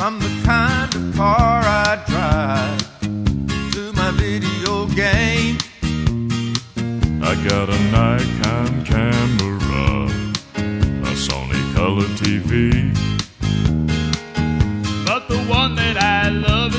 from the kind of car I drive to my video game. I got a Nikon camera, a Sony color TV, but the one that I love